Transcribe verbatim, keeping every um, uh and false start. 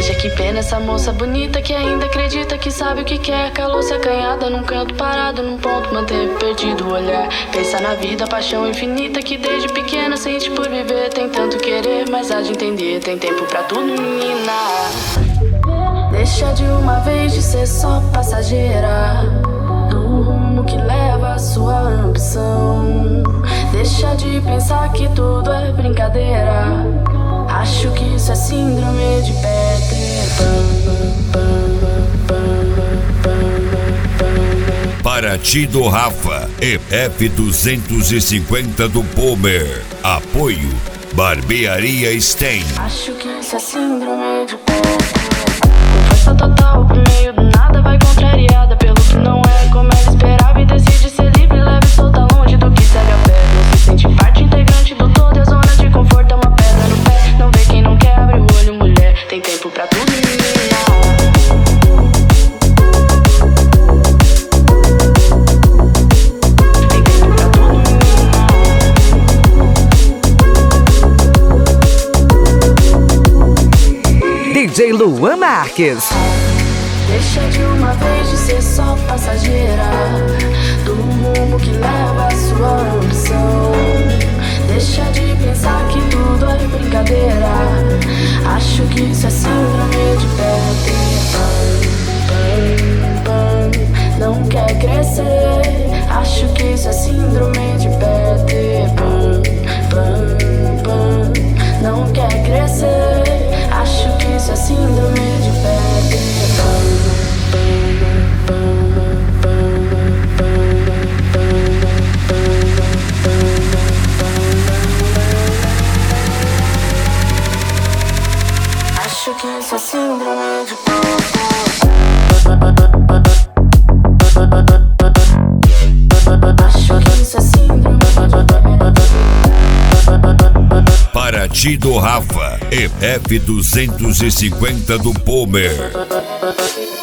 Veja que pena essa moça bonita que ainda acredita que sabe o que quer. Calou-se acanhada num canto parado, num ponto manteve perdido o olhar. Pensa na vida, paixão infinita que desde pequena sente por viver. Tem tanto querer, mas há de entender, tem tempo pra tudo, menina. Deixa de uma vez de ser só passageira do rumo que leva a sua ambição. Deixa de pensar que tudo é brincadeira. Acho que isso é síndrome de Peter Pan. Paraty do Rafa e F duzentos e cinquenta do Palmer. Apoio Barbearia Stein. Acho que isso é síndrome de Peter. Com força total pro meio do nada, vai contrariada pelo que não é como ela esperava e decide ser livre, leve e solta, longe do que segue a pé. Não se sente parte integrante do todo, a zona de conforto é uma pedra no pé. Não vê quem não quer, abre o olho, mulher. Tem tempo pra tudo, menina. D J Luan Marques. Deixa de uma vez de ser só passageira do rumo que leva a sua ambição. Deixa de pensar que tudo é brincadeira. Acho que isso é síndrome de Peter Pan. Não quer crescer. Acho que isso é síndrome de Peter Pan. Não quer crescer. Acho que isso é síndrome de Peter Pan. Acho que isso é síndrome de Acho que isso é síndrome de Paraty do Rafa e F duzentos e cinquenta do Palmer.